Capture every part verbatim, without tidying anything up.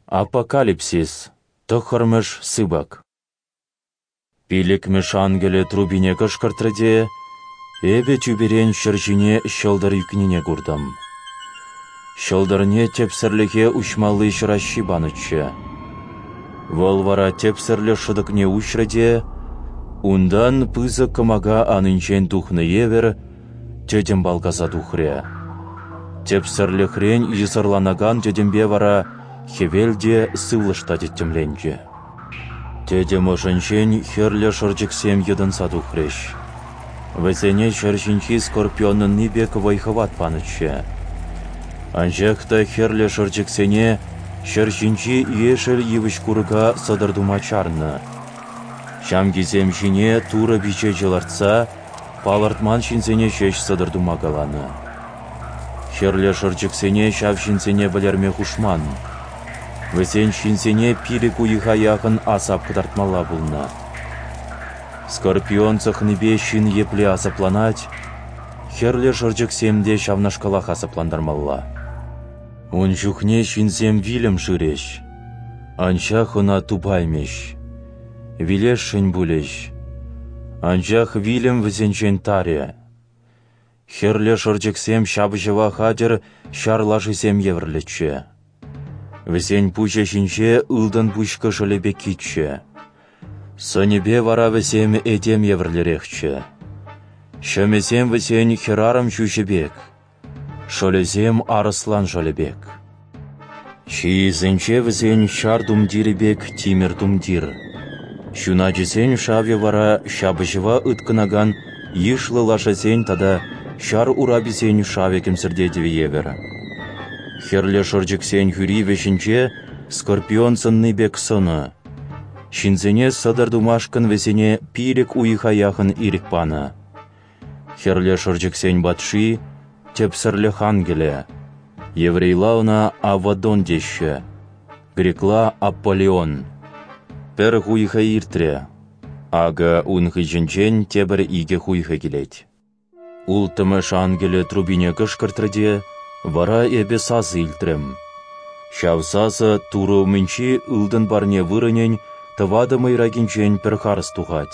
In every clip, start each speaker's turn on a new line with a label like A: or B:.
A: Апокалипсис. Тұхырмыш сыбак. Пилікміш ангеле трубине кышкыртырде, эбе тюберен шыржине шылдар юкнене курдым. Шылдарне тепсірліге ұшмалы шыращи банычы. Волвара тепсірлі шыдыкне ұшрыде, ундан пызы кымага анынчен тухны евер, тедем балгаза тухре. Тепсірлі хрен езырланаган тедембе вара хевелде сывлышта деттемленже. Тедем ошынчен херлі шыржіксем едін саду хреш. Весене шыршинчи скорпионын нибек вайхыват панычы. Анжақта херлі шыржіксене шыршинчи ешіл евіш курыга садырдума чарны. Шамгизем жіне тура биче жыларца, палартман шинсене шеш садырдума галаны. Херлі шыржіксене шавшинсене білерме хушман. Весен шинсене пилік уйыға яғын асап кыдартмала бұлна. Скорпион цахныбе шин епле асапланать, херлі шыржіксемде шавнашкалах асапландармалла. Он жүхне шинсем вилем шыреш, анчах она тубаймеш, вилеш шын бұлеш, анчах вилем візенчен таре. Херлі шыржіксем шабыжыва хадер шарлашысем еврлече. Весен пуча шинче ылдан пучка шылебе китче. Сонебе вара весем этем еврлерехче. Шөмесем весен херарым чушебек. Шолезем арыслан шолебек. Шиизенче весен шар думдиребек тимер думдир. Шуначесен шаве вара шабыжыва ыткынаган йышлы лашасен тада шар урабисен шаве кемсірдедеве евер. Херлі шыржіксен хүрі вешінче скорпион сынны бек сыны. Шинзене садырдумашкын весене пирек уйыға яхын ирік паны. Херлі шыржіксен батши тепсірлі хангеле. Еврейлауна Авадон деші. Грекла Аполеон. Пір хуйыға иртре. Ага унғы жінчен тебір иге хуйыға келет. Ултымыш ангеле трубине кышкыртырде, вара эбе сазы илтрем. Шавсазы туру мінчі ылдын барне вырынен, тывады майрагенчен перхарыс тухать.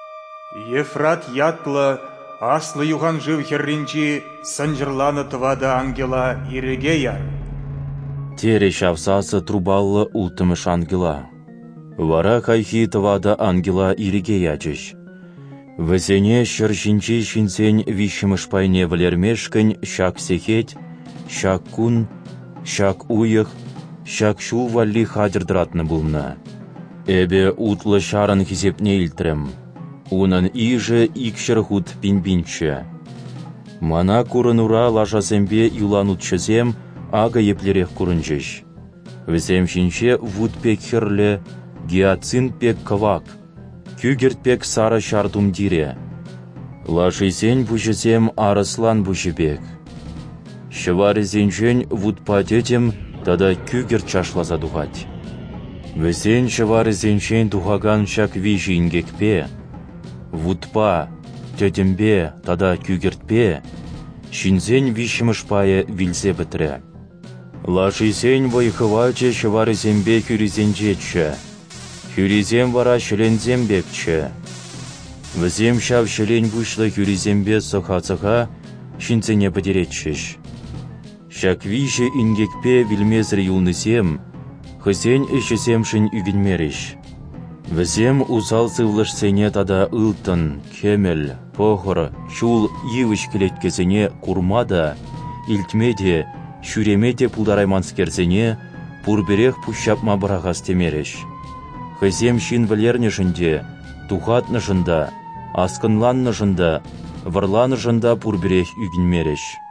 B: Ефрат ятлы, аслы юған жив херринчи сынжырланы тывады ангела ирегея.
A: Тере шавсазы трубаллы ултымыш ангела. Вара кайхи тывады ангела ирегея чеш. Весене шыршинчи шинсен вишімыш пайне валермешкін шак сехет, шак кун, шак уйық, шак шул валли хадырдыратны бұлна. Эбе утлы шарын хизепне илтрем. Унан иже икшір худ пинбинче. Мана курынура лажасембе юланутчызем ага еплерех курынчыш. Весем шинче вудпек херле, гиацин пек кавак. Күгерт пек сары шардум дире. Лашисен бұшысем арыслан бұшыбек. Шыварызенчен вудпатетем тада күгерт чашлаза дұғат. Весен шыварызенчен дұғаган шак вижі ингекпе. Вудпа, тетембе тада күгертпе. Шинзен вишімішпае вилзе бітірі. Лашисен вайхываче шыварызембе күрізенчетші. Хүризем вара шылензем бекче. Візем шав шылен бұшлы хүризембе сыха-сыха шинцене бідеретшіш. Шак виші ингекпе вілмезір юлнысем, хысен ішісем шын үгінмеріш. Візем усал сывлышсене тада ылтын, кемел, похыр, шул евіш келеткесене курмада, илтмеде, шүремеде пулдарайманскерсене пурберех пущапма барағас темеріш. Хызем шин валернешінде, тухатнышында, аскынланнышында, варланышында пурберех үгінмереш.